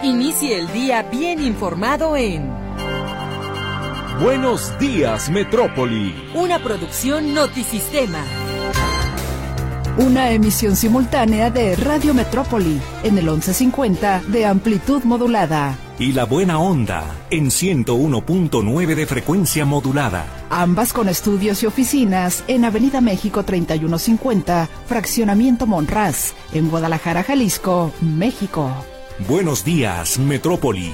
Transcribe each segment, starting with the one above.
Inicie el día bien informado en Buenos Días, Metrópoli. Una producción Notisistema. Una emisión simultánea de Radio Metrópoli en el 1150 de amplitud modulada. Y La Buena Onda en 101.9 de frecuencia modulada. Ambas con estudios y oficinas en Avenida México 3150, Fraccionamiento Monraz, en Guadalajara, Jalisco, México. Buenos días, Metrópoli.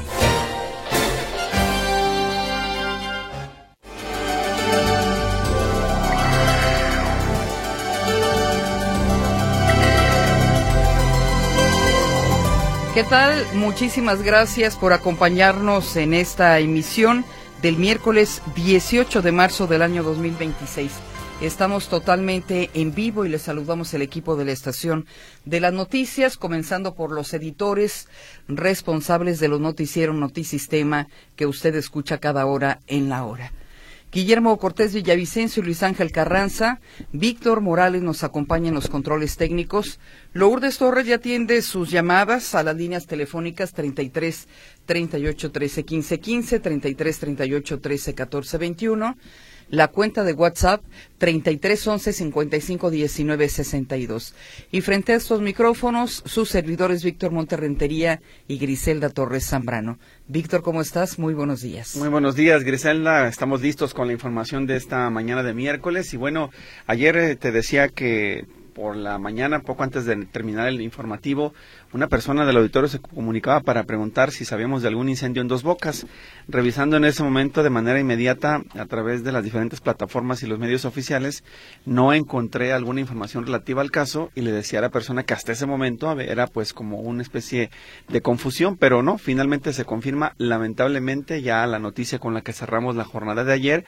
¿Qué tal? Muchísimas gracias por acompañarnos en esta emisión del miércoles 18 de marzo del año 2026. Estamos totalmente en vivo y les saludamos el equipo de la estación de las noticias, comenzando por los editores responsables de los noticieros Notisistema que usted escucha cada hora en la hora. Guillermo Cortés Villavicencio y Luis Ángel Carranza. Víctor Morales nos acompaña en los controles técnicos. Lourdes Torres ya atiende sus llamadas a las líneas telefónicas 33 38 13 15 15, 33 38 13 14 21. La cuenta de WhatsApp 33 11 55 19 62. Y frente a estos micrófonos, sus servidores Víctor Monterrentería y Griselda Torres Zambrano. Víctor, ¿cómo estás? Muy buenos días. Muy buenos días, Griselda. Estamos listos con la información de esta mañana de miércoles. Y bueno, ayer te decía que por la mañana, poco antes de terminar el informativo, una persona del auditorio se comunicaba para preguntar si sabíamos de algún incendio en Dos Bocas. Revisando en ese momento de manera inmediata a través de las diferentes plataformas y los medios oficiales, no encontré alguna información relativa al caso y le decía a la persona que hasta ese momento era pues como una especie de confusión, pero no, finalmente se confirma lamentablemente ya la noticia con la que cerramos la jornada de ayer,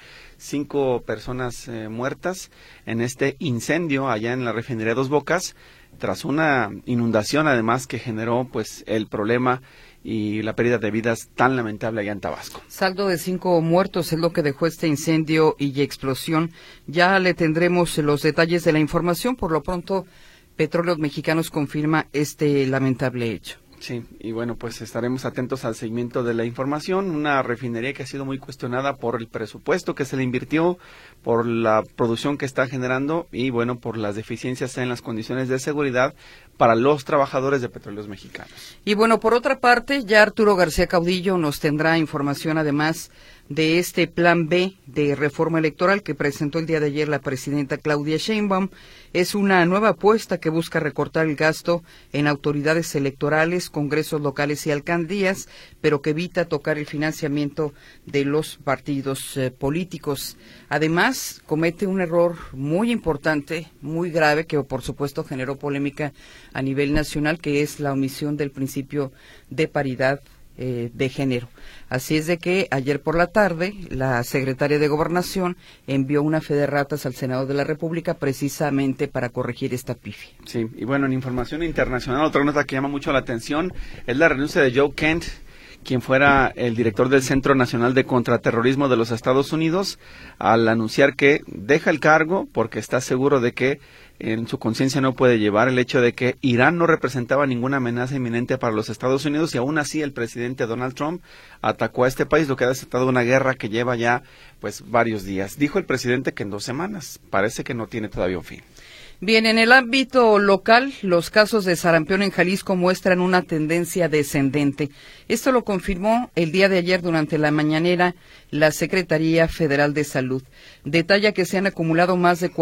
5 personas muertas en este incendio allá en la refinería Dos Bocas, tras una inundación además que generó pues el problema y la pérdida de vidas tan lamentable allá en Tabasco. Saldo de 5 muertos es lo que dejó este incendio y explosión. Ya le tendremos los detalles de la información. Por lo pronto, Petróleos Mexicanos confirma este lamentable hecho. Sí, y bueno, pues estaremos atentos al seguimiento de la información. Una refinería que ha sido muy cuestionada por el presupuesto que se le invirtió, por la producción que está generando y bueno, por las deficiencias en las condiciones de seguridad para los trabajadores de Petróleos Mexicanos. Y bueno, por otra parte, ya Arturo García Caudillo nos tendrá información además de este plan B de reforma electoral que presentó el día de ayer la presidenta Claudia Sheinbaum. Es una nueva apuesta que busca recortar el gasto en autoridades electorales, congresos locales y alcaldías, pero que evita tocar el financiamiento de los partidos políticos. Además, comete un error muy importante, muy grave, que por supuesto generó polémica a nivel nacional, que es la omisión del principio de paridad de género. Así es de que ayer por la tarde la secretaria de Gobernación envió una fe de ratas al Senado de la República precisamente para corregir esta pifia. Sí, y bueno, en información internacional, otra nota que llama mucho la atención es la renuncia de Joe Kent, quien fuera el director del Centro Nacional de Contraterrorismo de los Estados Unidos, al anunciar que deja el cargo porque está seguro de que en su conciencia no puede llevar el hecho de que Irán no representaba ninguna amenaza inminente para los Estados Unidos y aún así el presidente Donald Trump atacó a este país, lo que ha desatado una guerra que lleva ya pues varios días. Dijo el presidente que en 2 semanas, parece que no tiene todavía un fin. Bien, en el ámbito local, los casos de sarampión en Jalisco muestran una tendencia descendente. Esto lo confirmó el día de ayer durante la mañanera la Secretaría Federal de Salud. Detalla que se han acumulado más de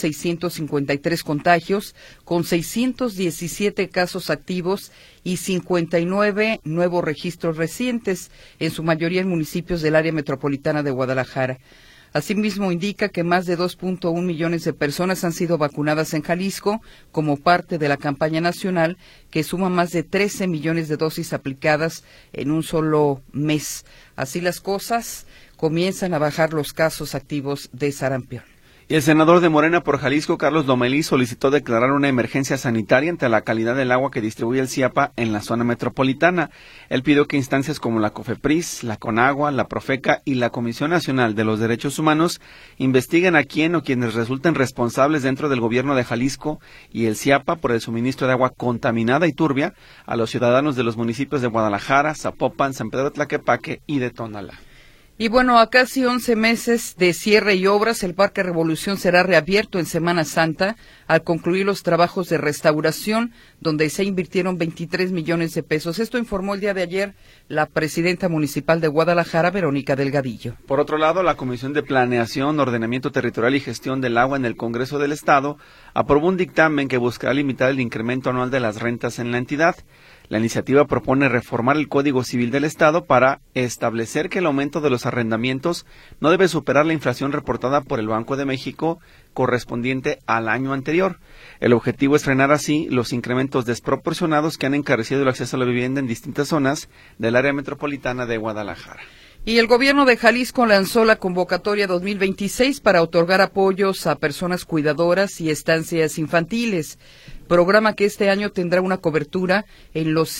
4.653 contagios, con 617 casos activos y 59 nuevos registros recientes, en su mayoría en municipios del área metropolitana de Guadalajara. Asimismo, indica que más de 2.1 millones de personas han sido vacunadas en Jalisco como parte de la campaña nacional que suma más de 13 millones de dosis aplicadas en un solo mes. Así las cosas, comienzan a bajar los casos activos de sarampión. Y el senador de Morena por Jalisco, Carlos Lomelí, solicitó declarar una emergencia sanitaria ante la calidad del agua que distribuye el CIAPA en la zona metropolitana. Él pidió que instancias como la COFEPRIS, la CONAGUA, la Profeca y la Comisión Nacional de los Derechos Humanos investiguen a quién o quienes resulten responsables dentro del gobierno de Jalisco y el CIAPA por el suministro de agua contaminada y turbia a los ciudadanos de los municipios de Guadalajara, Zapopan, San Pedro Tlaquepaque y de Tonalá. Y bueno, a casi 11 meses de cierre y obras, el Parque Revolución será reabierto en Semana Santa al concluir los trabajos de restauración, donde se invirtieron 23 millones de pesos. Esto informó el día de ayer la presidenta municipal de Guadalajara, Verónica Delgadillo. Por otro lado, la Comisión de Planeación, Ordenamiento Territorial y Gestión del Agua en el Congreso del Estado aprobó un dictamen que buscará limitar el incremento anual de las rentas en la entidad. La iniciativa propone reformar el Código Civil del Estado para establecer que el aumento de los arrendamientos no debe superar la inflación reportada por el Banco de México correspondiente al año anterior. El objetivo es frenar así los incrementos desproporcionados que han encarecido el acceso a la vivienda en distintas zonas del área metropolitana de Guadalajara. Y el gobierno de Jalisco lanzó la convocatoria 2026 para otorgar apoyos a personas cuidadoras y estancias infantiles, programa que este año tendrá una cobertura en los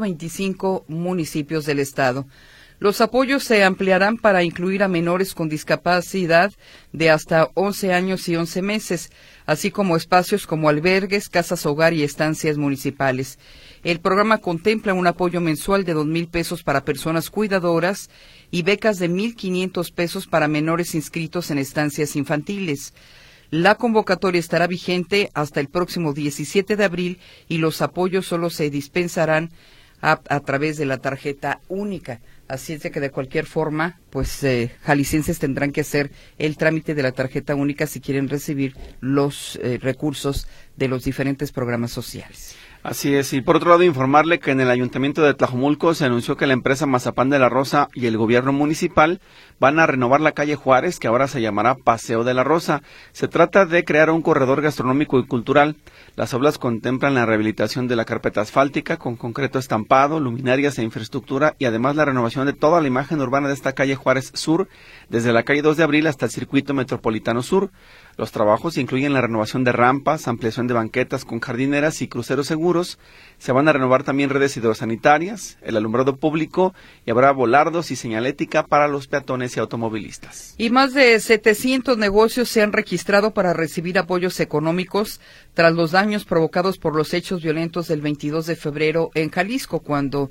125 municipios del estado. Los apoyos se ampliarán para incluir a menores con discapacidad de hasta 11 años y 11 meses, así como espacios como albergues, casas hogar y estancias municipales. El programa contempla un apoyo mensual de 2,000 pesos para personas cuidadoras y becas de 1,500 pesos para menores inscritos en estancias infantiles. La convocatoria estará vigente hasta el próximo 17 de abril y los apoyos solo se dispensarán a través de la tarjeta única. Así es de que de cualquier forma, pues jaliscienses tendrán que hacer el trámite de la tarjeta única si quieren recibir los recursos de los diferentes programas sociales. Así es, y por otro lado informarle que en el Ayuntamiento de Tlajomulco se anunció que la empresa Mazapán de la Rosa y el gobierno municipal van a renovar la calle Juárez, que ahora se llamará Paseo de la Rosa. Se trata de crear un corredor gastronómico y cultural. Las obras contemplan la rehabilitación de la carpeta asfáltica con concreto estampado, luminarias e infraestructura y además la renovación de toda la imagen urbana de esta calle Juárez Sur, desde la calle 2 de Abril hasta el Circuito Metropolitano Sur. Los trabajos incluyen la renovación de rampas, ampliación de banquetas con jardineras y cruceros seguros. Se van a renovar también redes hidrosanitarias, el alumbrado público y habrá volardos y señalética para los peatones y automovilistas. Y más de 700 negocios se han registrado para recibir apoyos económicos tras los daños provocados por los hechos violentos del 22 de febrero en Jalisco, cuando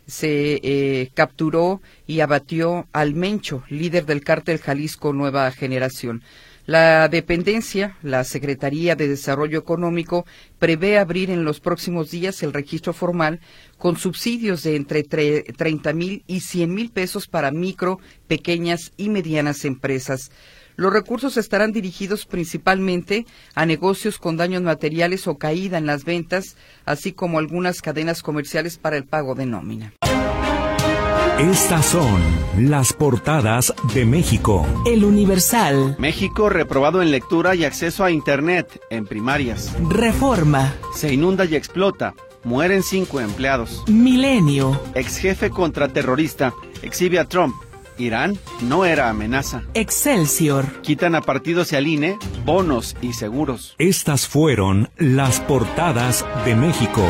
se capturó y abatió al Mencho, líder del cártel Jalisco Nueva Generación. La dependencia, la Secretaría de Desarrollo Económico, prevé abrir en los próximos días el registro formal con subsidios de entre 30,000 y 100,000 pesos para micro, pequeñas y medianas empresas. Los recursos estarán dirigidos principalmente a negocios con daños materiales o caída en las ventas, así como algunas cadenas comerciales para el pago de nómina. Estas son las portadas de México. El Universal. México reprobado en lectura y acceso a Internet en primarias. Reforma. Se inunda y explota. Mueren 5 empleados. Milenio. Exjefe contraterrorista exhibe a Trump. Irán no era amenaza. Excelsior. Quitan a partidos y al INE bonos y seguros. Estas fueron las portadas de México.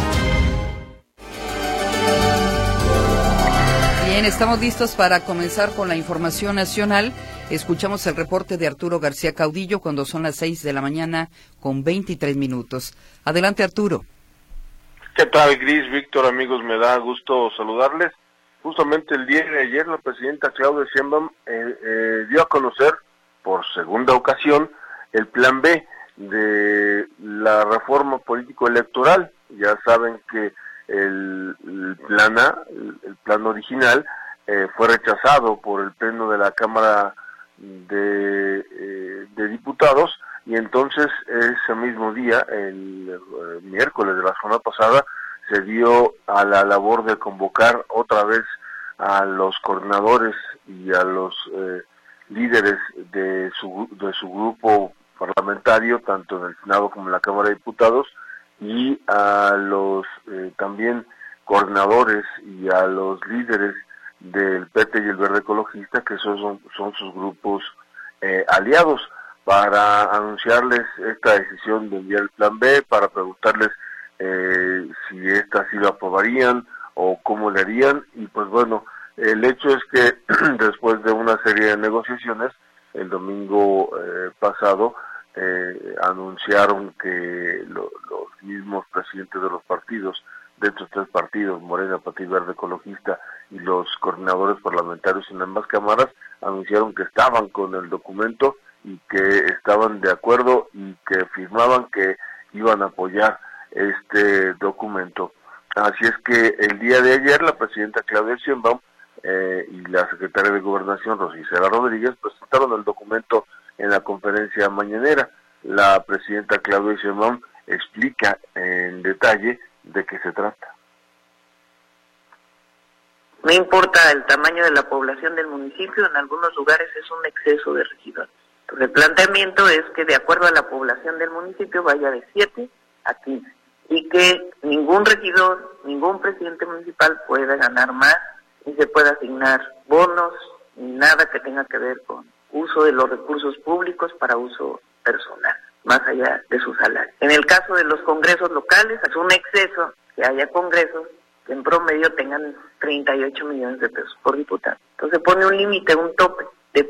Bien, estamos listos para comenzar con la información nacional. Escuchamos el reporte de Arturo García Caudillo cuando son las 6 de la mañana con 23 minutos. Adelante, Arturo. ¿Qué tal, Gris, Víctor, amigos? Me da gusto saludarles. Justamente el día de ayer la presidenta Claudia Sheinbaum dio a conocer por segunda ocasión el plan B de la reforma político-electoral. Ya saben que el plan A, el plan original, fue rechazado por el Pleno de la Cámara de Diputados, y entonces ese mismo día, el miércoles de la semana pasada, se dio a la labor de convocar otra vez a los coordinadores y a los líderes de su grupo parlamentario, tanto en el Senado como en la Cámara de Diputados, y a los también coordinadores y a los líderes del PT y el Verde Ecologista, que son sus grupos aliados, para anunciarles esta decisión de enviar el plan B, para preguntarles si esta sí lo aprobarían o cómo le harían. Y pues bueno, el hecho es que después de una serie de negociaciones, el domingo pasado anunciaron que los mismos presidentes de los partidos, de estos tres partidos, Morena, Partido Verde Ecologista, y los coordinadores parlamentarios en ambas cámaras, anunciaron que estaban con el documento y que estaban de acuerdo y que firmaban que iban a apoyar este documento. Así es que el día de ayer la presidenta Claudia Sheinbaum y la secretaria de Gobernación, Rosa Isela Rodríguez, presentaron el documento en la conferencia mañanera. La presidenta Claudia Sheinbaum explica en detalle de qué se trata. No importa el tamaño de la población del municipio, en algunos lugares es un exceso de regidores. Entonces el planteamiento es que de acuerdo a la población del municipio vaya de 7 a 15 y que ningún regidor, ningún presidente municipal pueda ganar más, ni se pueda asignar bonos, ni nada que tenga que ver con uso de los recursos públicos para uso personal, más allá de su salario. En el caso de los congresos locales, es un exceso que haya congresos que en promedio tengan 38 millones de pesos por diputado. Entonces pone un límite, un tope de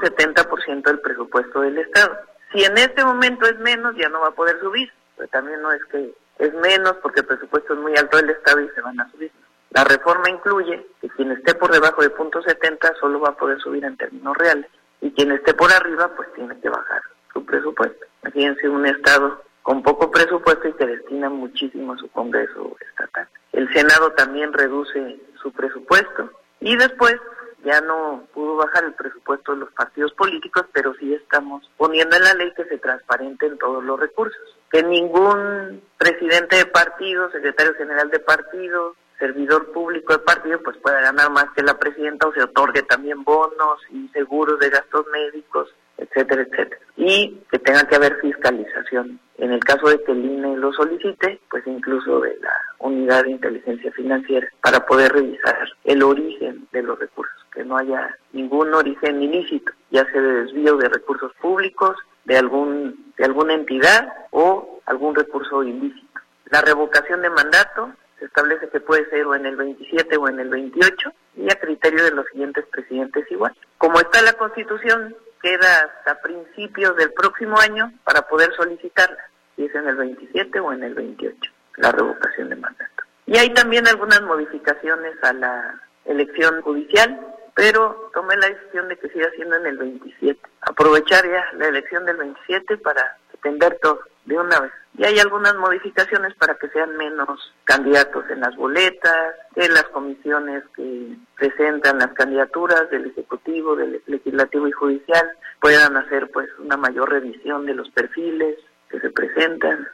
0.70% del presupuesto del Estado. Si en este momento es menos, ya no va a poder subir, pero también no es que es menos porque el presupuesto es muy alto del Estado y se van a subir. La reforma incluye que quien esté por debajo de 0.70 solo va a poder subir en términos reales y quien esté por arriba pues tiene que bajar su presupuesto. Imagínense un Estado con poco presupuesto y que destina muchísimo a su Congreso estatal. El Senado también reduce su presupuesto y después ya no pudo bajar el presupuesto de los partidos políticos, pero sí estamos poniendo en la ley que se transparenten todos los recursos. Que ningún presidente de partido, secretario general de partido, servidor público de partido, pues pueda ganar más que la presidenta o se otorgue también bonos y seguros de gastos médicos, etcétera, etcétera. Y que tenga que haber fiscalización. En el caso de que el INE lo solicite, pues incluso de la unidad de inteligencia financiera para poder revisar el origen de los recursos, que no haya ningún origen ilícito, ya sea de desvío de recursos públicos, de alguna entidad o algún recurso ilícito. La revocación de mandato se establece que puede ser o en el 27 o en el 28 y a criterio de los siguientes presidentes igual. Como está la Constitución, queda hasta principios del próximo año para poder solicitarla, si es en el 27 o en el 28, la revocación de mandato. Y hay también algunas modificaciones a la elección judicial, pero tomé la decisión de que siga siendo en el 27. Aprovechar ya la elección del 27 para atender todo de una vez. Y hay algunas modificaciones para que sean menos candidatos en las boletas, que las comisiones que presentan las candidaturas del Ejecutivo, del Legislativo y Judicial puedan hacer pues una mayor revisión de los perfiles que se presentan.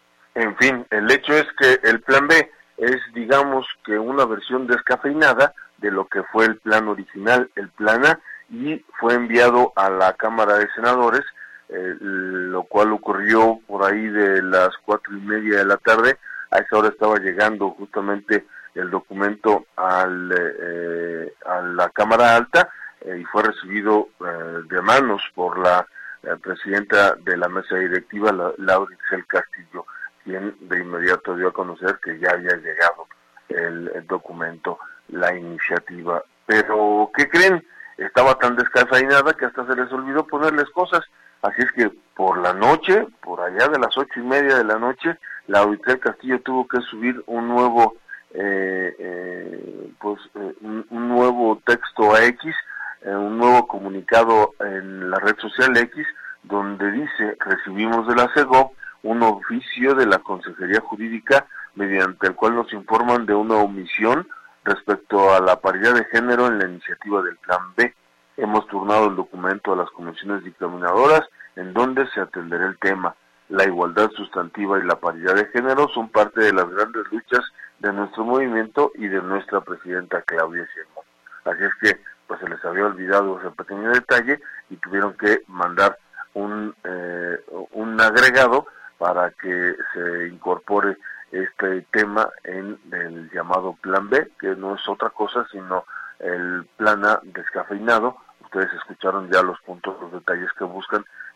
En fin, el hecho es que el plan B es, digamos, que una versión descafeinada de lo que fue el plan original, el plan A, y fue enviado a la Cámara de Senadores, lo cual ocurrió por ahí de las 4:30 de la tarde. A esa hora estaba llegando justamente el documento a la Cámara Alta y fue recibido de manos por la presidenta de la mesa directiva, Laura Itzel Castillo, quien de inmediato dio a conocer que ya había llegado el documento, la iniciativa. Pero, ¿qué creen? Estaba tan descafeinada que hasta se les olvidó ponerles cosas. Así es que por la noche, por allá de las 8:30 de la noche, la Itzel Castillo tuvo que subir un nuevo un nuevo texto a X, un nuevo comunicado en la red social X, donde dice: recibimos de la CEGOP un oficio de la Consejería Jurídica mediante el cual nos informan de una omisión respecto a la paridad de género en la iniciativa del Plan B. Hemos turnado el documento a las comisiones dictaminadoras en donde se atenderá el tema. La igualdad sustantiva y la paridad de género son parte de las grandes luchas de nuestro movimiento y de nuestra presidenta Claudia Sheinbaum. Así es que pues se les había olvidado ese pequeño detalle y tuvieron que mandar un agregado para que se incorpore este tema en el llamado Plan B, que no es otra cosa sino el Plan A descafeinado. Ustedes escucharon ya los puntos, los detalles que buscan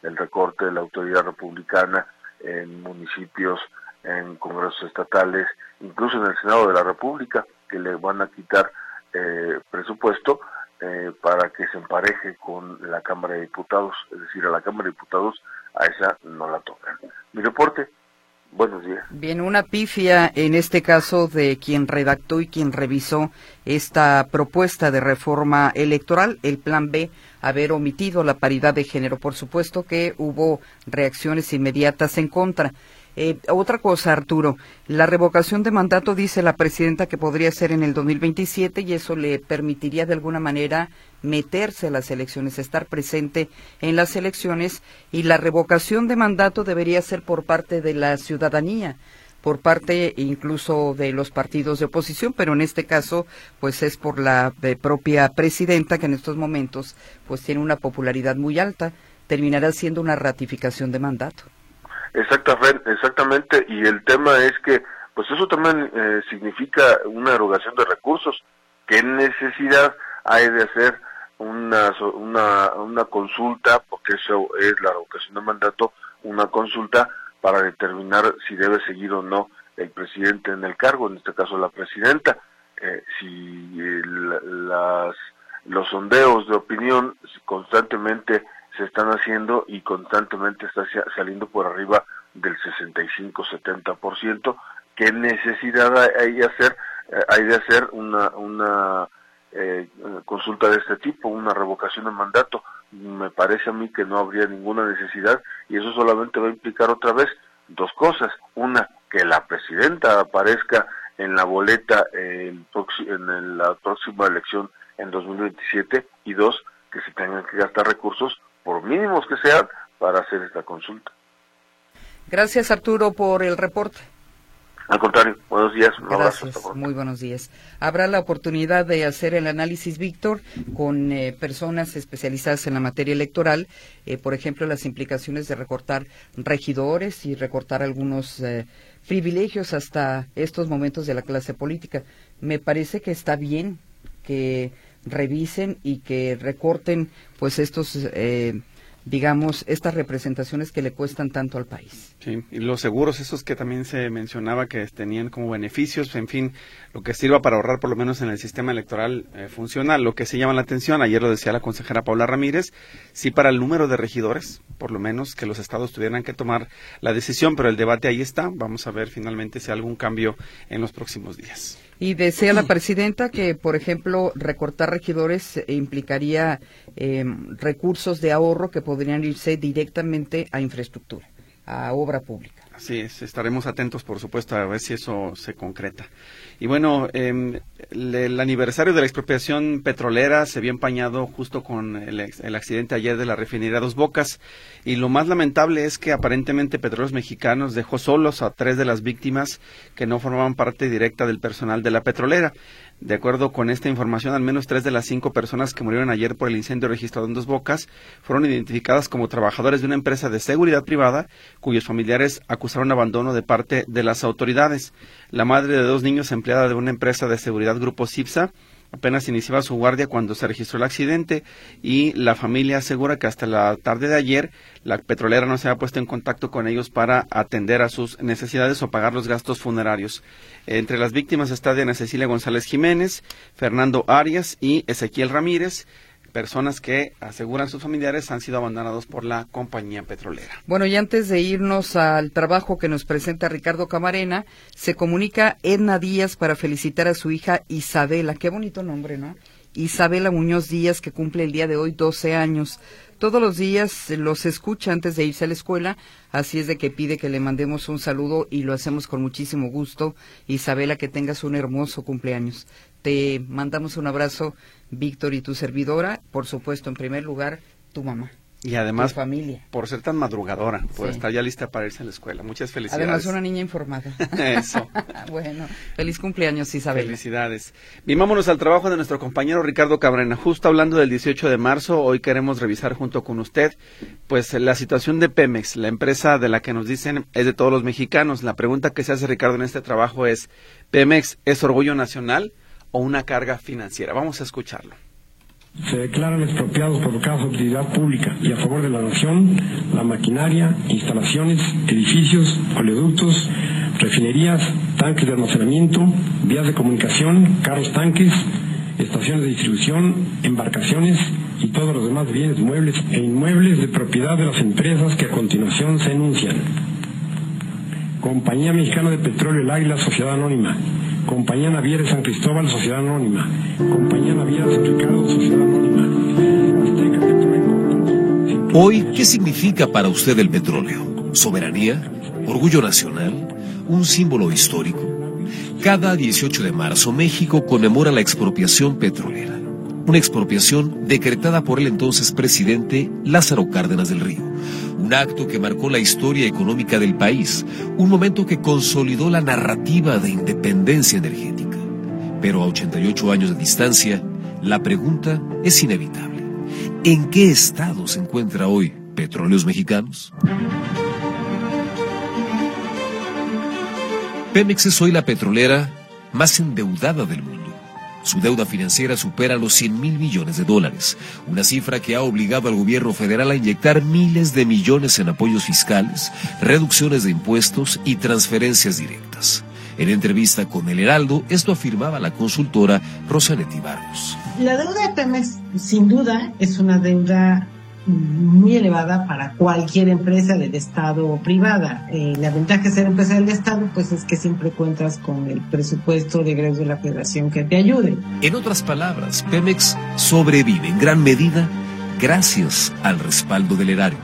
el recorte de la autoridad republicana en municipios, en congresos estatales, incluso en el Senado de la República, que le van a quitar presupuesto para que se empareje con la Cámara de Diputados, es decir, a la Cámara de Diputados a esa no la tocan. Mi reporte, buenos días. Bien, una pifia en este caso de quien redactó y quien revisó esta propuesta de reforma electoral, el plan B, haber omitido la paridad de género. Por supuesto que hubo reacciones inmediatas en contra. Otra cosa, Arturo, la revocación de mandato, dice la presidenta, que podría ser en el 2027 y eso le permitiría de alguna manera meterse a las elecciones, estar presente en las elecciones, y la revocación de mandato debería ser por parte de la ciudadanía, por parte incluso de los partidos de oposición, pero en este caso pues es por la propia presidenta, que en estos momentos pues tiene una popularidad muy alta. Terminará siendo una ratificación de mandato. Exactamente, y el tema es que pues eso también significa una erogación de recursos. ¿Qué necesidad hay de hacer una consulta, porque eso es la revocación de mandato, una consulta para determinar si debe seguir o no el presidente en el cargo, en este caso la presidenta? Si los sondeos de opinión constantemente se están haciendo y constantemente está saliendo por arriba del 65-70%, ¿qué necesidad hay de hacer una consulta de este tipo, una revocación de mandato? Me parece a mí que no habría ninguna necesidad, y eso solamente va a implicar otra vez dos cosas: una, que la presidenta aparezca en la boleta en la próxima elección en 2027, y dos, que se tengan que gastar recursos, por mínimos que sean, para hacer esta consulta. Gracias, Arturo, por el reporte. Al contrario, buenos días. Gracias, muy buenos días. Habrá la oportunidad de hacer el análisis, Víctor, con personas especializadas en la materia electoral, por ejemplo, las implicaciones de recortar regidores y recortar algunos privilegios hasta estos momentos de la clase política. Me parece que está bien que revisen y que recorten pues estos estas representaciones que le cuestan tanto al país. Sí, y los seguros esos que también se mencionaba que tenían como beneficios, en fin, lo que sirva para ahorrar por lo menos en el sistema electoral funciona. Lo que se llama la atención, ayer lo decía la consejera Paula Ramírez, sí, para el número de regidores, por lo menos que los estados tuvieran que tomar la decisión, pero el debate ahí está. Vamos a ver finalmente si hay algún cambio en los próximos días. Y decía la presidenta que, por ejemplo, recortar regidores implicaría recursos de ahorro que podrían irse directamente a infraestructura, a obra pública. Así es, estaremos atentos, por supuesto, a ver si eso se concreta. Y bueno, el aniversario de la expropiación petrolera se vio empañado justo con el accidente ayer de la refinería Dos Bocas, y lo más lamentable es que aparentemente Petróleos Mexicanos dejó solos a 3 de las víctimas que no formaban parte directa del personal de la petrolera. De acuerdo con esta información, al menos 3 de las 5 personas que murieron ayer por el incendio registrado en Dos Bocas fueron identificadas como trabajadores de una empresa de seguridad privada, cuyos familiares acusaron abandono de parte de las autoridades. La madre de 2 niños, empleada de una empresa de seguridad Grupo Cipsa, apenas iniciaba su guardia cuando se registró el accidente, y la familia asegura que hasta la tarde de ayer la petrolera no se había puesto en contacto con ellos para atender a sus necesidades o pagar los gastos funerarios. Entre las víctimas está Diana Cecilia González Jiménez, Fernando Arias y Ezequiel Ramírez, personas que, aseguran sus familiares, han sido abandonados por la compañía petrolera. Bueno, y antes de irnos al trabajo que nos presenta Ricardo Camarena, se comunica Edna Díaz para felicitar a su hija Isabela. Qué bonito nombre, ¿no? Isabela Muñoz Díaz, que cumple el día de hoy 12 años. Todos los días los escucha antes de irse a la escuela, así es de que pide que le mandemos un saludo y lo hacemos con muchísimo gusto. Isabela, que tengas un hermoso cumpleaños. Te mandamos un abrazo, Víctor, y tu servidora, por supuesto, en primer lugar, tu mamá. Y además, tu familia, por ser tan madrugadora, por sí, estar ya lista para irse a la escuela. Muchas felicidades. Además, una niña informada. Eso. Bueno, feliz cumpleaños, Isabel. Felicidades. Bien, vámonos al trabajo de nuestro compañero Ricardo Camarena. Justo hablando del 18 de marzo, hoy queremos revisar junto con usted, pues, la situación de Pemex, la empresa de la que nos dicen es de todos los mexicanos. La pregunta que se hace, Ricardo, en este trabajo es, ¿Pemex es orgullo nacional o una carga financiera? Vamos a escucharlo. Se declaran expropiados por casos de utilidad pública y a favor de la nación, la maquinaria, instalaciones, edificios, oleoductos, refinerías, tanques de almacenamiento, vías de comunicación, carros tanques, estaciones de distribución, embarcaciones y todos los demás bienes muebles e inmuebles de propiedad de las empresas que a continuación se enuncian. Compañía Mexicana de Petróleo El Águila, Sociedad Anónima. Compañía Naviera San Cristóbal, Sociedad Anónima. Compañía Naviera San Ricardo, Sociedad Anónima. Hoy, ¿qué significa para usted el petróleo? ¿Soberanía? ¿Orgullo nacional? ¿Un símbolo histórico? Cada 18 de marzo, México conmemora la expropiación petrolera. Una expropiación decretada por el entonces presidente Lázaro Cárdenas del Río. Un acto que marcó la historia económica del país, un momento que consolidó la narrativa de independencia energética. Pero a 88 años de distancia, la pregunta es inevitable. ¿En qué estado se encuentra hoy Petróleos Mexicanos? Pemex es hoy la petrolera más endeudada del mundo. Su deuda financiera supera los $100,000 millones, una cifra que ha obligado al gobierno federal a inyectar miles de millones en apoyos fiscales, reducciones de impuestos y transferencias directas. En entrevista con El Heraldo, esto afirmaba la consultora Rosanetti Barrios. La deuda de Pemex, sin duda, es una deuda muy elevada para cualquier empresa del Estado o privada. La ventaja de ser empresa del Estado pues es que siempre cuentas con el presupuesto de egreso de la Federación que te ayude. En otras palabras, Pemex sobrevive en gran medida gracias al respaldo del erario.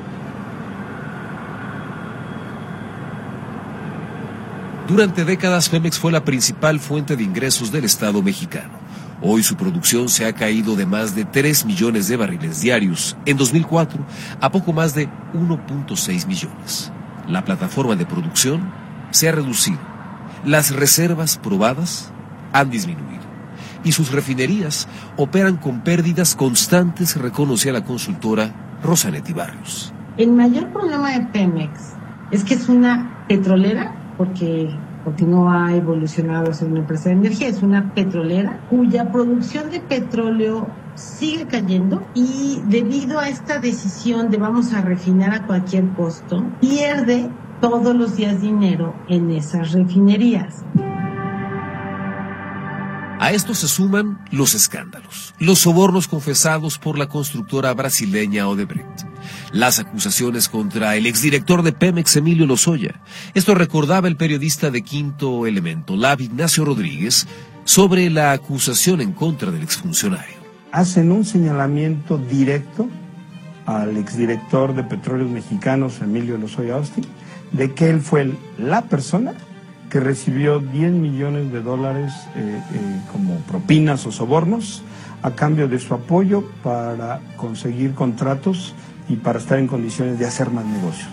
Durante décadas, Pemex fue la principal fuente de ingresos del Estado mexicano. Hoy su producción se ha caído de más de 3 millones de barriles diarios en 2004 a poco más de 1.6 millones. La plataforma de producción se ha reducido, las reservas probadas han disminuido y sus refinerías operan con pérdidas constantes, reconocía la consultora Rosanetti Barrios. El mayor problema de Pemex es que es una petrolera porque no ha evolucionado a ser una empresa de energía, es una petrolera cuya producción de petróleo sigue cayendo y debido a esta decisión de vamos a refinar a cualquier costo, pierde todos los días dinero en esas refinerías. A esto se suman los escándalos, los sobornos confesados por la constructora brasileña Odebrecht, las acusaciones contra el exdirector de Pemex, Emilio Lozoya. Esto recordaba el periodista de Quinto Elemento, Lab Ignacio Rodríguez, sobre la acusación en contra del exfuncionario. Hacen un señalamiento directo al exdirector de Petróleos Mexicanos, Emilio Lozoya Austin, de que él fue la persona que recibió $10 millones como propinas o sobornos a cambio de su apoyo para conseguir contratos y para estar en condiciones de hacer más negocios.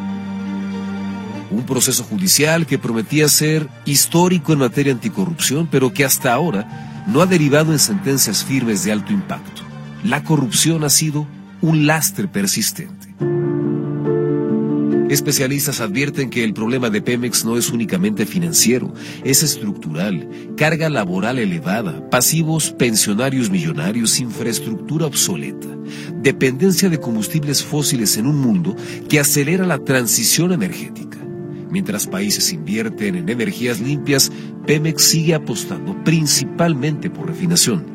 Un proceso judicial que prometía ser histórico en materia anticorrupción, pero que hasta ahora no ha derivado en sentencias firmes de alto impacto. La corrupción ha sido un lastre persistente. Especialistas advierten que el problema de Pemex no es únicamente financiero, es estructural, carga laboral elevada, pasivos pensionarios millonarios, infraestructura obsoleta, dependencia de combustibles fósiles en un mundo que acelera la transición energética. Mientras países invierten en energías limpias, Pemex sigue apostando principalmente por refinación.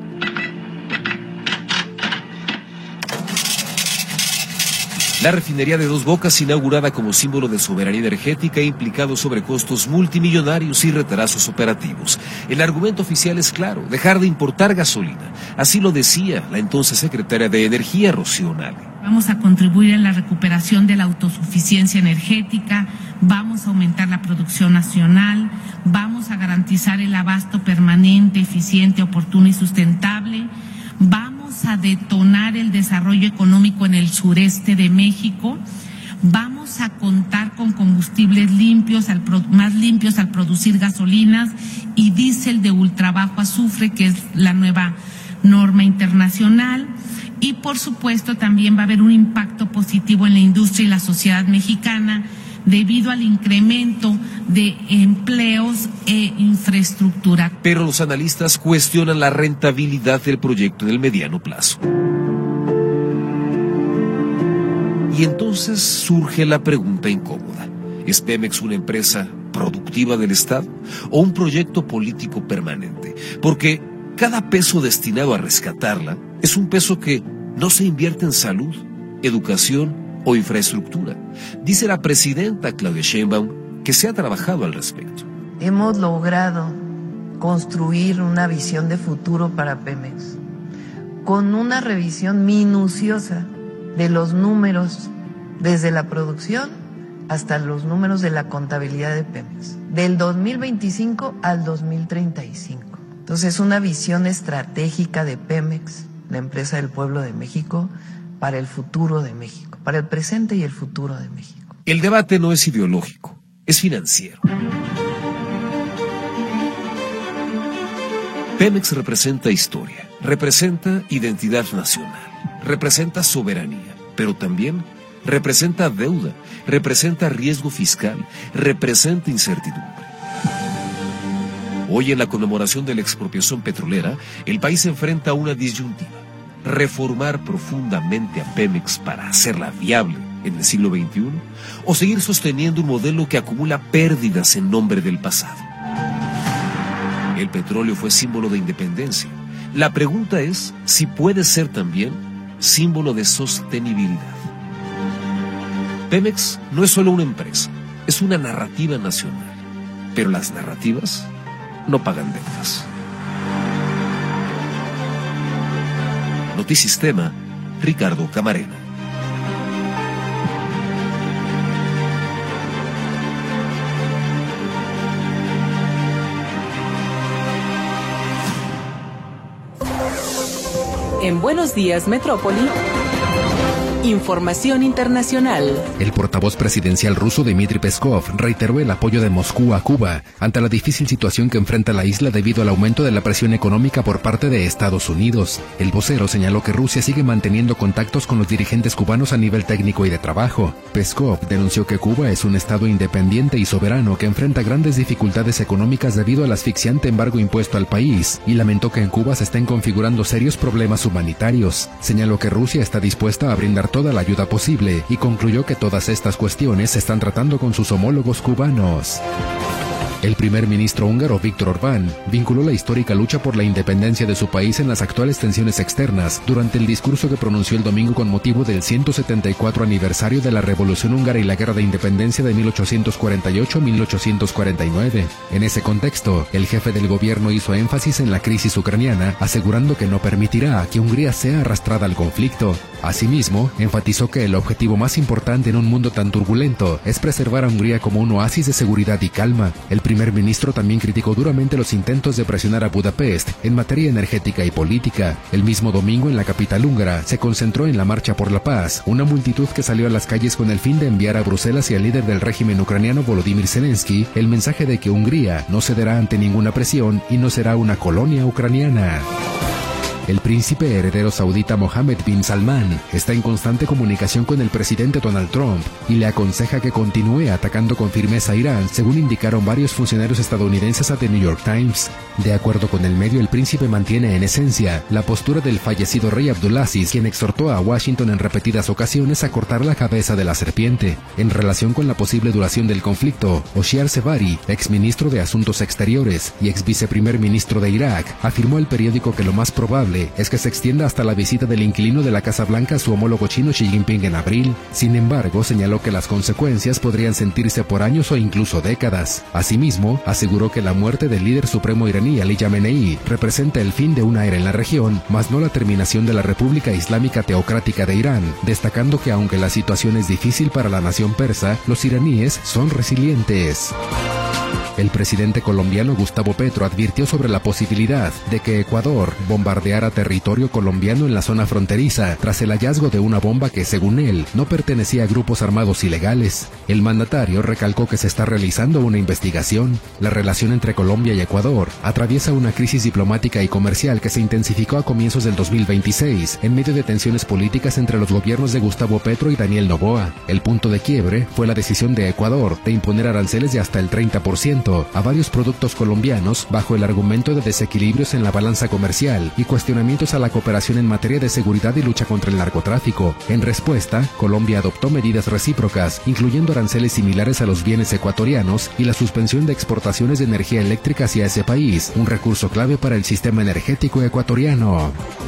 La refinería de Dos Bocas, inaugurada como símbolo de soberanía energética, ha implicado sobrecostos multimillonarios y retrasos operativos. El argumento oficial es claro, dejar de importar gasolina. Así lo decía la entonces secretaria de Energía, Rocío Nale. Vamos a contribuir en la recuperación de la autosuficiencia energética, vamos a aumentar la producción nacional, vamos a garantizar el abasto permanente, eficiente, oportuno y sustentable, vamos a detonar el desarrollo económico en el sureste de México, vamos a contar con combustibles limpios, más limpios al producir gasolinas y diésel de ultra bajo azufre, que es la nueva norma internacional. Y por supuesto también va a haber un impacto positivo en la industria y la sociedad mexicana debido al incremento de empleos e infraestructura. Pero los analistas cuestionan la rentabilidad del proyecto en el mediano plazo. Y entonces surge la pregunta incómoda. ¿Es Pemex una empresa productiva del Estado o un proyecto político permanente? Porque cada peso destinado a rescatarla es un peso que no se invierte en salud, educación o infraestructura. Dice la presidenta Claudia Sheinbaum que se ha trabajado al respecto. Hemos logrado construir una visión de futuro para Pemex, con una revisión minuciosa de los números desde la producción hasta los números de la contabilidad de Pemex, del 2025 al 2035. Entonces, una visión estratégica de Pemex, la empresa del pueblo de México, para el futuro de México, para el presente y el futuro de México. El debate no es ideológico, es financiero. Pemex representa historia, representa identidad nacional, representa soberanía, pero también representa deuda, representa riesgo fiscal, representa incertidumbre. Hoy, en la conmemoración de la expropiación petrolera, el país enfrenta una disyuntiva: reformar profundamente a Pemex para hacerla viable en el siglo XXI, o seguir sosteniendo un modelo que acumula pérdidas en nombre del pasado. El petróleo fue símbolo de independencia. La pregunta es si puede ser también símbolo de sostenibilidad. Pemex no es solo una empresa, es una narrativa nacional. Pero las narrativas no pagan deudas. Notisistema, Ricardo Camarena. En Buenos Días, Metrópoli, información internacional. El portavoz presidencial ruso Dmitry Peskov reiteró el apoyo de Moscú a Cuba ante la difícil situación que enfrenta la isla debido al aumento de la presión económica por parte de Estados Unidos. El vocero señaló que Rusia sigue manteniendo contactos con los dirigentes cubanos a nivel técnico y de trabajo. Peskov denunció que Cuba es un estado independiente y soberano que enfrenta grandes dificultades económicas debido al asfixiante embargo impuesto al país, y lamentó que en Cuba se estén configurando serios problemas humanitarios. Señaló que Rusia está dispuesta a brindar toda la ayuda posible y concluyó que todas estas cuestiones se están tratando con sus homólogos cubanos. El primer ministro húngaro Viktor Orbán vinculó la histórica lucha por la independencia de su país en las actuales tensiones externas durante el discurso que pronunció el domingo con motivo del 174 aniversario de la Revolución Húngara y la Guerra de Independencia de 1848-1849. En ese contexto, el jefe del gobierno hizo énfasis en la crisis ucraniana, asegurando que no permitirá que Hungría sea arrastrada al conflicto. Asimismo, enfatizó que el objetivo más importante en un mundo tan turbulento es preservar a Hungría como un oasis de seguridad y calma. El primer ministro también criticó duramente los intentos de presionar a Budapest en materia energética y política. El mismo domingo, en la capital húngara, se concentró en la Marcha por la Paz, una multitud que salió a las calles con el fin de enviar a Bruselas y al líder del régimen ucraniano Volodymyr Zelensky el mensaje de que Hungría no cederá ante ninguna presión y no será una colonia ucraniana. El príncipe heredero saudita Mohammed bin Salman está en constante comunicación con el presidente Donald Trump y le aconseja que continúe atacando con firmeza a Irán, según indicaron varios funcionarios estadounidenses a The New York Times. De acuerdo con el medio, el príncipe mantiene en esencia la postura del fallecido rey Abdulaziz, quien exhortó a Washington en repetidas ocasiones a cortar la cabeza de la serpiente. En relación con la posible duración del conflicto, Oshiar Zevari, exministro de Asuntos Exteriores y ex viceprimer ministro de Irak, afirmó al periódico que lo más probable es que se extienda hasta la visita del inquilino de la Casa Blanca a su homólogo chino Xi Jinping en abril. Sin embargo, señaló que las consecuencias podrían sentirse por años o incluso décadas. Asimismo, aseguró que la muerte del líder supremo iraní Ali Khamenei representa el fin de una era en la región, mas no la terminación de la República Islámica Teocrática de Irán, destacando que aunque la situación es difícil para la nación persa, los iraníes son resilientes. El presidente colombiano Gustavo Petro advirtió sobre la posibilidad de que Ecuador bombardeara territorio colombiano en la zona fronteriza tras el hallazgo de una bomba que, según él, no pertenecía a grupos armados ilegales. El mandatario recalcó que se está realizando una investigación. La relación entre Colombia y Ecuador atraviesa una crisis diplomática y comercial que se intensificó a comienzos del 2026 en medio de tensiones políticas entre los gobiernos de Gustavo Petro y Daniel Noboa. El punto de quiebre fue la decisión de Ecuador de imponer aranceles de hasta el 30% a varios productos colombianos bajo el argumento de desequilibrios en la balanza comercial y cuestionamientos a la cooperación en materia de seguridad y lucha contra el narcotráfico. En respuesta, Colombia adoptó medidas recíprocas, incluyendo aranceles similares a los bienes ecuatorianos y la suspensión de exportaciones de energía eléctrica hacia ese país, un recurso clave para el sistema energético ecuatoriano.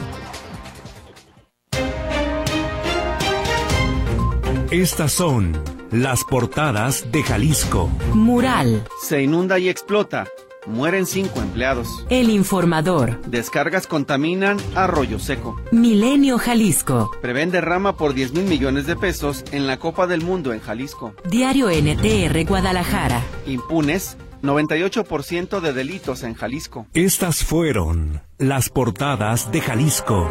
Estas son las portadas de Jalisco. Mural. Se inunda y explota. Mueren 5 empleados. El Informador. Descargas contaminan Arroyo Seco. Milenio Jalisco. Prevén derrama por 10,000 millones de pesos en la Copa del Mundo en Jalisco. Diario NTR Guadalajara. Impunes 98% de delitos en Jalisco. Estas fueron las portadas de Jalisco.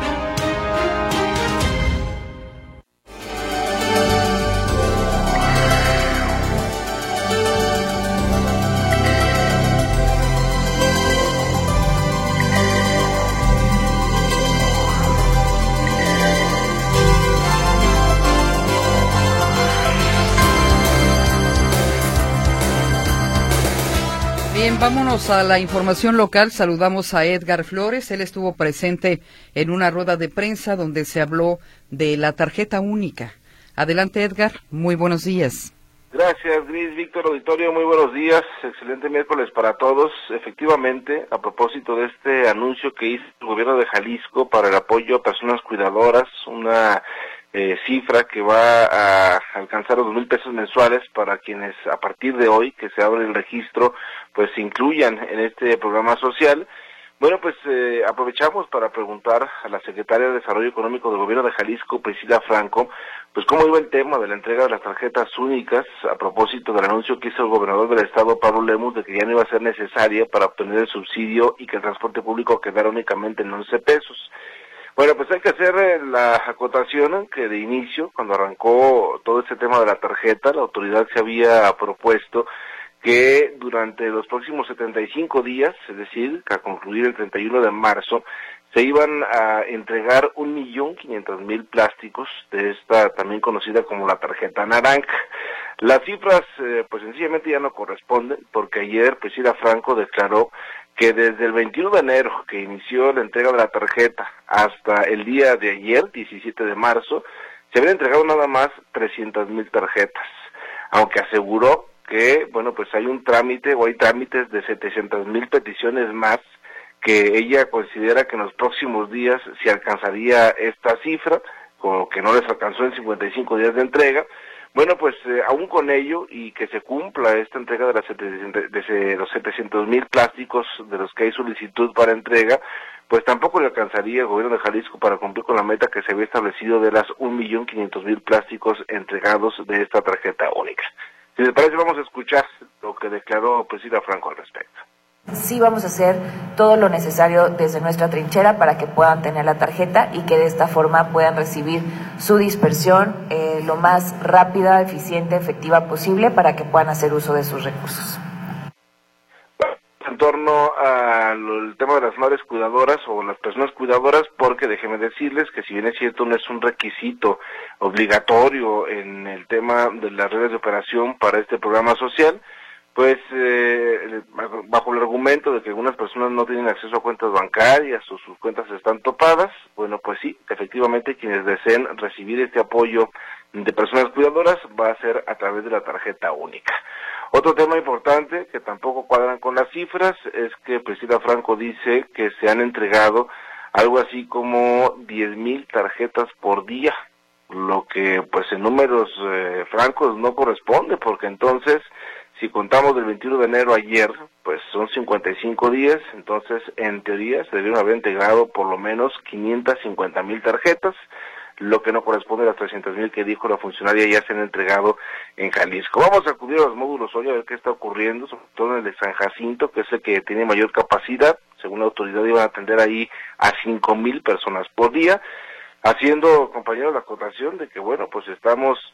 Bien, vámonos a la información local. Saludamos a Edgar Flores. Él estuvo presente en una rueda de prensa donde se habló de la tarjeta única. Adelante, Edgar. Muy buenos días. Gracias, Gris, Víctor, auditorio, muy buenos días. Excelente miércoles para todos. Efectivamente, a propósito de este anuncio que hizo el gobierno de Jalisco para el apoyo a personas cuidadoras, una cifra que va a alcanzar los 2,000 pesos mensuales para quienes a partir de hoy que se abre el registro pues se incluyan en este programa social. Bueno, pues aprovechamos para preguntar a la secretaria de Desarrollo Económico del Gobierno de Jalisco, Priscila Franco, pues cómo iba el tema de la entrega de las tarjetas únicas a propósito del anuncio que hizo el gobernador del estado, Pablo Lemus, de que ya no iba a ser necesaria para obtener el subsidio y que el transporte público quedara únicamente en 11 pesos. Bueno, pues hay que hacer la acotación que de inicio, cuando arrancó todo este tema de la tarjeta, la autoridad se había propuesto que durante los próximos 75 días, es decir, que a concluir el 31 de marzo, se iban a entregar 1.500.000 plásticos de esta también conocida como la tarjeta naranja. Las cifras pues sencillamente ya no corresponden, porque ayer Priscila Franco declaró que desde el 21 de enero que inició la entrega de la tarjeta hasta el día de ayer, 17 de marzo, se habían entregado nada más 300,000 tarjetas, aunque aseguró que, bueno, pues hay un trámite o hay trámites de 700,000 peticiones más que ella considera que en los próximos días se alcanzaría esta cifra, como que no les alcanzó en 55 días de entrega. Bueno, pues aún con ello y que se cumpla esta entrega de los 700,000 plásticos de los que hay solicitud para entrega, pues tampoco le alcanzaría el gobierno de Jalisco para cumplir con la meta que se había establecido de las 1.500.000 plásticos entregados de esta tarjeta única. Si les parece, vamos a escuchar lo que declaró Priscila Franco al respecto. Sí vamos a hacer todo lo necesario desde nuestra trinchera para que puedan tener la tarjeta y que de esta forma puedan recibir su dispersión lo más rápida, eficiente, efectiva posible para que puedan hacer uso de sus recursos. En torno al tema de las madres cuidadoras o las personas cuidadoras, porque déjenme decirles que si bien es cierto no es un requisito obligatorio en el tema de las redes de operación para este programa social, pues bajo el argumento de que algunas personas no tienen acceso a cuentas bancarias o sus cuentas están topadas, bueno, pues sí, efectivamente quienes deseen recibir este apoyo de personas cuidadoras va a ser a través de la tarjeta única. Otro tema importante que tampoco cuadran con las cifras es que Priscila Franco dice que se han entregado algo así como 10,000 tarjetas por día, lo que pues en números francos no corresponde, porque entonces si contamos del 21 de enero a ayer, pues son 55 días, entonces en teoría se debieron haber entregado por lo menos 550,000 tarjetas, lo que no corresponde a las 300,000 que dijo la funcionaria ya se han entregado en Jalisco. Vamos a acudir a los módulos hoy a ver qué está ocurriendo, sobre todo en el de San Jacinto, que es el que tiene mayor capacidad. Según la autoridad iban a atender ahí a 5,000 personas por día, haciendo, compañeros, la acotación de que, bueno, pues estamos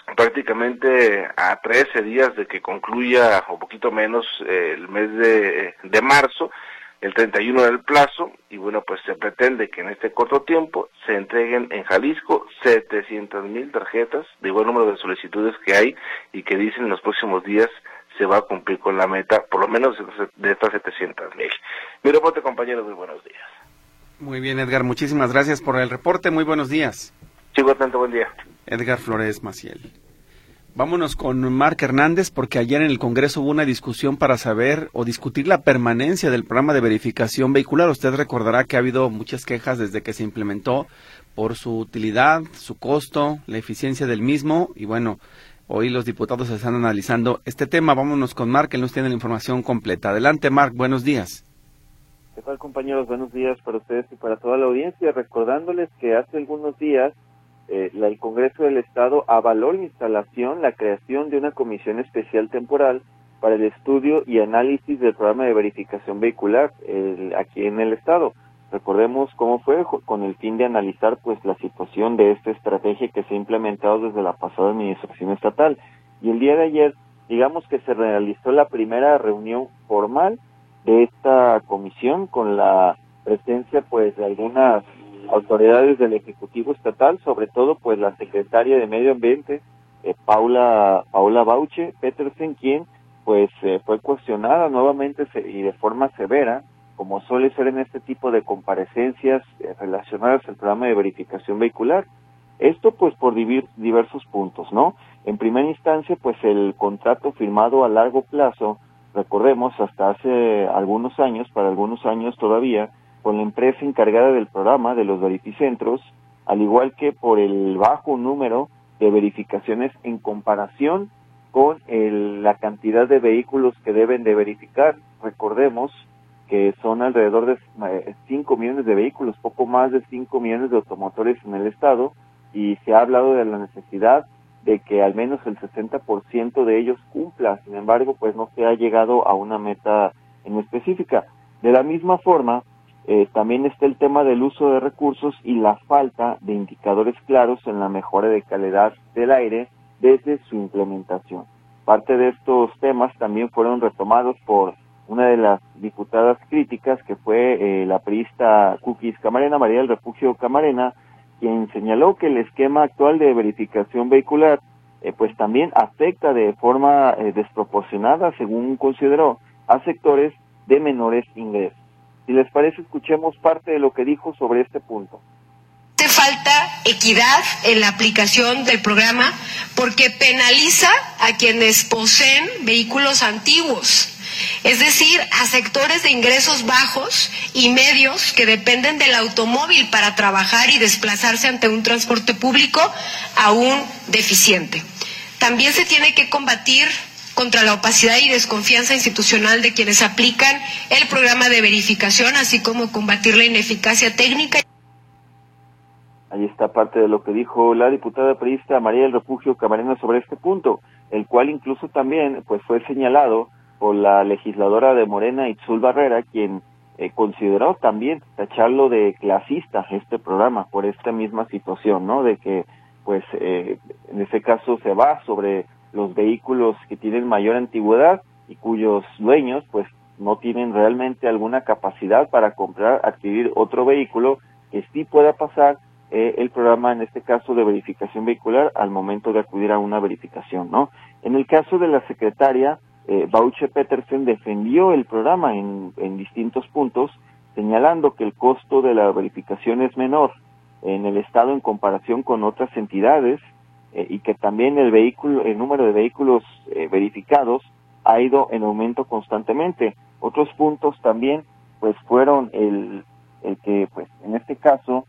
prácticamente a 13 días de que concluya, o poquito menos, el mes de marzo, el 31 del plazo, y bueno, pues se pretende que en este corto tiempo se entreguen en Jalisco 700,000 tarjetas, de igual número de solicitudes que hay, y que dicen en los próximos días se va a cumplir con la meta, por lo menos de estas 700,000. Mi reporte, compañeros, muy buenos días. Muy bien, Edgar, muchísimas gracias por el reporte, muy buenos días. Chico, tanto buen día. Edgar Flores Maciel. Vámonos con Marc Hernández, porque ayer en el Congreso hubo una discusión para saber o discutir la permanencia del programa de verificación vehicular. Usted recordará que ha habido muchas quejas desde que se implementó por su utilidad, su costo, la eficiencia del mismo, y bueno, hoy los diputados están analizando este tema. Vámonos con Marc, él nos tiene la información completa. Adelante, Marc, buenos días. ¿Qué tal, compañeros? Buenos días para ustedes y para toda la audiencia. Recordándoles que hace algunos días el Congreso del Estado avaló la instalación, la creación de una comisión especial temporal para el estudio y análisis del programa de verificación vehicular aquí en el Estado. Recordemos cómo fue, con el fin de analizar pues la situación de esta estrategia que se ha implementado desde la pasada administración estatal. Y el día de ayer, digamos que se realizó la primera reunión formal de esta comisión con la presencia pues de algunas autoridades del Ejecutivo Estatal, sobre todo pues la secretaria de Medio Ambiente, Paula Bauche Petersen, quien pues fue cuestionada nuevamente y de forma severa, como suele ser en este tipo de comparecencias relacionadas al programa de verificación vehicular. Esto pues por diversos puntos, ¿no? En primera instancia pues el contrato firmado a largo plazo, recordemos hasta hace algunos años, para algunos años todavía, con la empresa encargada del programa de los verificentros, al igual que por el bajo número de verificaciones en comparación con la cantidad de vehículos que deben de verificar. Recordemos que son alrededor de 5 millones de vehículos, poco más de 5 millones de automotores en el estado, y se ha hablado de la necesidad de que al menos el 60% de ellos cumpla. Sin embargo, pues no se ha llegado a una meta en específica. De la misma forma, también está el tema del uso de recursos y la falta de indicadores claros en la mejora de calidad del aire desde su implementación. Parte de estos temas también fueron retomados por una de las diputadas críticas, que fue la priista Cookies Camarena, María del Refugio Camarena, quien señaló que el esquema actual de verificación vehicular pues también afecta de forma desproporcionada, según consideró, a sectores de menores ingresos. Si les parece, escuchemos parte de lo que dijo sobre este punto. Hace falta equidad en la aplicación del programa porque penaliza a quienes poseen vehículos antiguos, es decir, a sectores de ingresos bajos y medios que dependen del automóvil para trabajar y desplazarse ante un transporte público aún deficiente. También se tiene que combatir contra la opacidad y desconfianza institucional de quienes aplican el programa de verificación, así como combatir la ineficacia técnica. Ahí está parte de lo que dijo la diputada priista María del Refugio Camarena sobre este punto, el cual incluso también pues fue señalado por la legisladora de Morena, Itzul Barrera, quien consideró también tacharlo de clasista este programa por esta misma situación, ¿no? De que pues en ese caso se va sobre los vehículos que tienen mayor antigüedad y cuyos dueños pues no tienen realmente alguna capacidad para adquirir otro vehículo que sí pueda pasar el programa, en este caso de verificación vehicular, al momento de acudir a una verificación, ¿no? En el caso de la secretaria, Bauche Petersen defendió el programa en distintos puntos, señalando que el costo de la verificación es menor en el estado en comparación con otras entidades, y que también el número de vehículos verificados ha ido en aumento constantemente. Otros puntos también pues fueron el que pues en este caso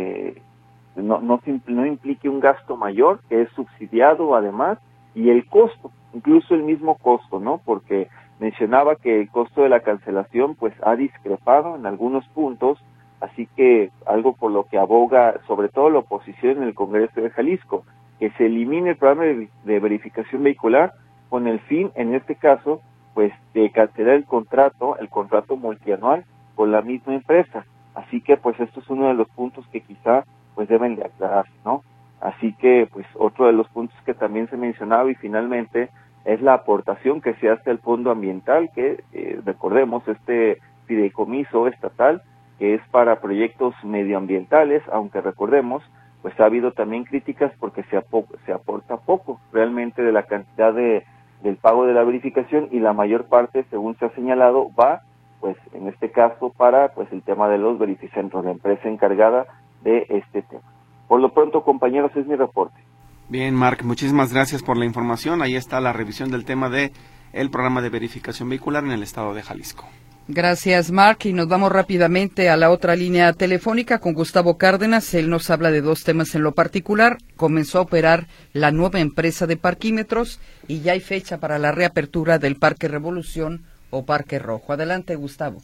no implique un gasto mayor, que es subsidiado además, y el costo, incluso el mismo costo, ¿no? Porque mencionaba que el costo de la cancelación pues ha discrepado en algunos puntos, así que algo por lo que aboga sobre todo la oposición en el Congreso de Jalisco, que se elimine el programa de verificación vehicular con el fin, en este caso, pues de cancelar el contrato multianual con la misma empresa. Así que pues esto es uno de los puntos que quizá pues deben de aclararse, ¿no? Así que, pues, otro de los puntos que también se mencionaba y finalmente es la aportación que se hace al Fondo Ambiental, que recordemos, este fideicomiso estatal, que es para proyectos medioambientales, aunque recordemos, pues ha habido también críticas porque se aporta poco realmente de la cantidad del pago de la verificación, y la mayor parte, según se ha señalado, va, pues, en este caso, para, pues, el tema de los verificentros, la empresa encargada de este tema. Por lo pronto, compañeros, es mi reporte. Bien, Marc, muchísimas gracias por la información. Ahí está la revisión del tema de el programa de verificación vehicular en el estado de Jalisco. Gracias, Marc, y nos vamos rápidamente a la otra línea telefónica con Gustavo Cárdenas. Él nos habla de dos temas en lo particular. Comenzó a operar la nueva empresa de parquímetros y ya hay fecha para la reapertura del Parque Revolución o Parque Rojo. Adelante, Gustavo.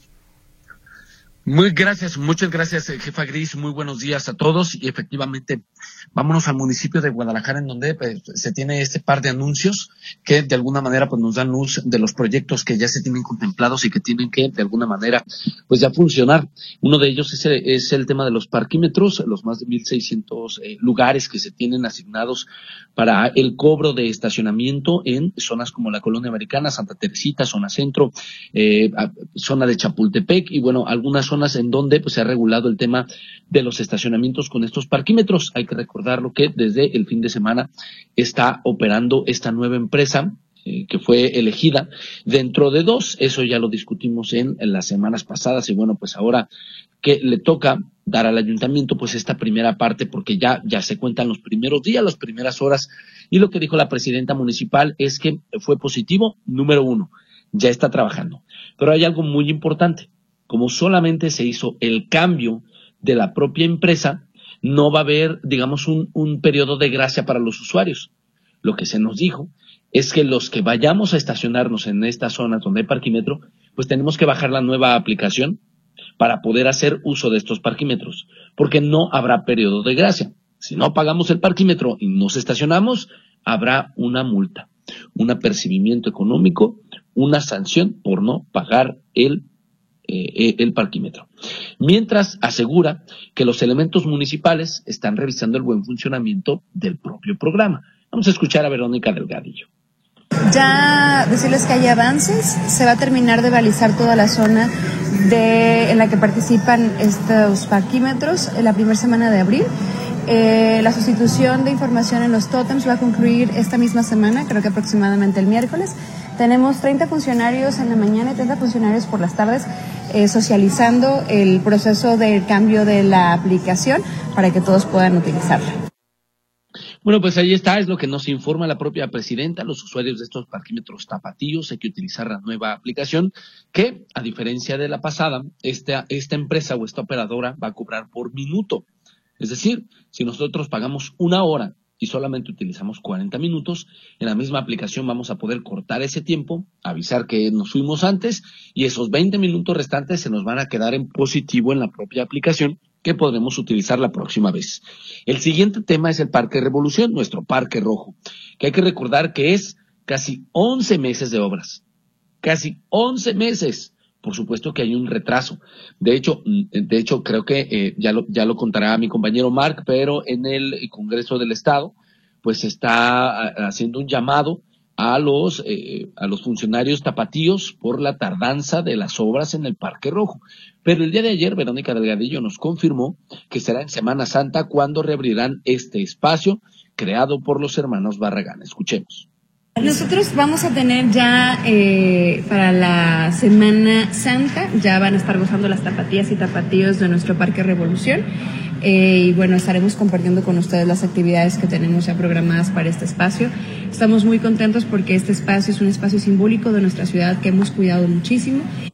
Muchas gracias, jefa Gris, muy buenos días a todos, y efectivamente vámonos al municipio de Guadalajara, en donde se tiene este par de anuncios que de alguna manera pues nos dan luz de los proyectos que ya se tienen contemplados y que tienen que de alguna manera pues ya funcionar. Uno de ellos es el tema de los parquímetros, los más de 1,600 lugares que se tienen asignados para el cobro de estacionamiento en zonas como la Colonia Americana, Santa Teresita, zona centro, zona de Chapultepec, y bueno, algunas zonas en donde pues se ha regulado el tema de los estacionamientos con estos parquímetros. Hay que recordarlo que desde el fin de semana está operando esta nueva empresa que fue elegida dentro de dos. Eso ya lo discutimos en las semanas pasadas, y bueno, pues ahora que le toca dar al ayuntamiento pues esta primera parte, porque ya se cuentan los primeros días, las primeras horas, y lo que dijo la presidenta municipal es que fue positivo. Número uno, ya está trabajando, pero hay algo muy importante. Como solamente se hizo el cambio de la propia empresa, no va a haber, digamos, un periodo de gracia para los usuarios. Lo que se nos dijo es que los que vayamos a estacionarnos en estas zonas donde hay parquímetro, pues tenemos que bajar la nueva aplicación para poder hacer uso de estos parquímetros, porque no habrá periodo de gracia. Si no pagamos el parquímetro y nos estacionamos, habrá una multa, un apercibimiento económico, una sanción por no pagar el parquímetro. Mientras asegura que los elementos municipales están revisando el buen funcionamiento del propio programa. Vamos a escuchar a Verónica Delgadillo. Ya decirles que hay avances, se va a terminar de balizar toda la zona en la que participan estos parquímetros en la primera semana de abril. La sustitución de información en los tótems va a concluir esta misma semana, creo que aproximadamente el miércoles. Tenemos 30 funcionarios en la mañana y 30 funcionarios por las tardes socializando el proceso del cambio de la aplicación para que todos puedan utilizarla. Bueno, pues ahí está, es lo que nos informa la propia presidenta. Los usuarios de estos parquímetros tapatíos hay que utilizar la nueva aplicación que, a diferencia de la pasada, esta empresa o esta operadora va a cobrar por minuto. Es decir, si nosotros pagamos 1 hora y solamente utilizamos 40 minutos, en la misma aplicación vamos a poder cortar ese tiempo, avisar que nos fuimos antes, y esos 20 minutos restantes se nos van a quedar en positivo en la propia aplicación, que podremos utilizar la próxima vez. El siguiente tema es el Parque Revolución, nuestro Parque Rojo, que hay que recordar que es casi 11 meses de obras. Casi 11 meses. Por supuesto que hay un retraso. De hecho, creo que ya lo contará mi compañero Marc, pero en el Congreso del Estado, pues está haciendo un llamado a los funcionarios tapatíos por la tardanza de las obras en el Parque Rojo. Pero el día de ayer, Verónica Delgadillo nos confirmó que será en Semana Santa cuando reabrirán este espacio creado por los hermanos Barragán. Escuchemos. Nosotros vamos a tener ya para la Semana Santa, ya van a estar gozando las tapatías y tapatíos de nuestro Parque Revolución. Y bueno, estaremos compartiendo con ustedes las actividades que tenemos ya programadas para este espacio. Estamos muy contentos porque este espacio es un espacio simbólico de nuestra ciudad que hemos cuidado muchísimo.